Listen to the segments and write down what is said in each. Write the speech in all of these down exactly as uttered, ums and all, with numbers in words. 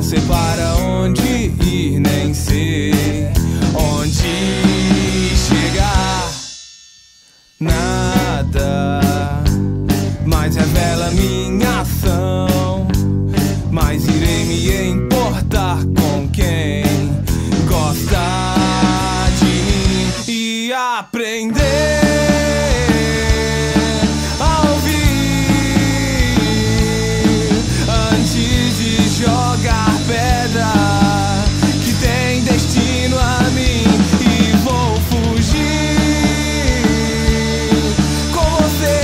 sei para onde ir, nem sei onde chegar. Nada mais revela minha ação, mas irei me importar com quem gosta de mim e aprender a ouvir antes de jogar pedra que tem destino a mim. E vou fugir com você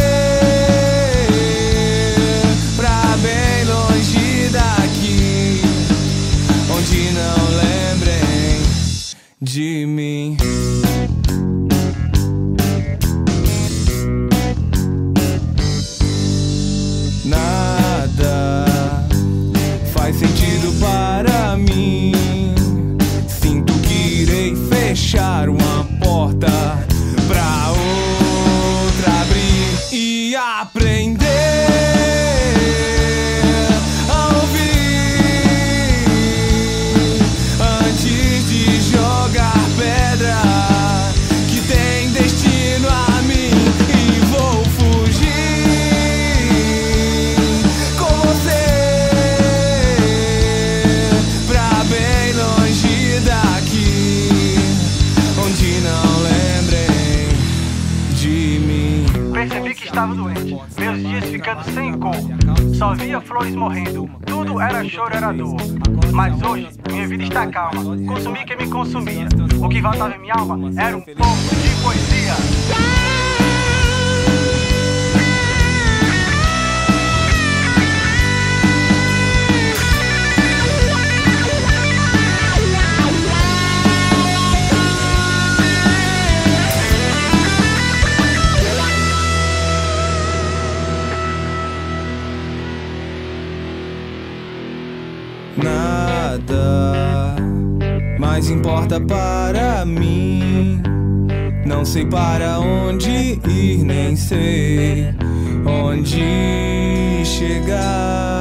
pra bem longe daqui, onde não lembrem de mim. Nada faz sentido para mim. Sinto que irei fechar uma porta pra outra abrir e aprender a ouvir antes de jogar pedra que tem destino a mim. E vou fugir com você pra bem longe daqui, onde não lembrem de mim. Percebi que estava doente, meus dias ficando sem cor. Só via flores morrendo, tudo era choro, era dor. Mas hoje, minha vida está calma, consumi quem me consumia. O que faltava em minha alma era um pouco de poesia. Nada mais importa para mim. Não sei para onde ir, nem sei onde chegar.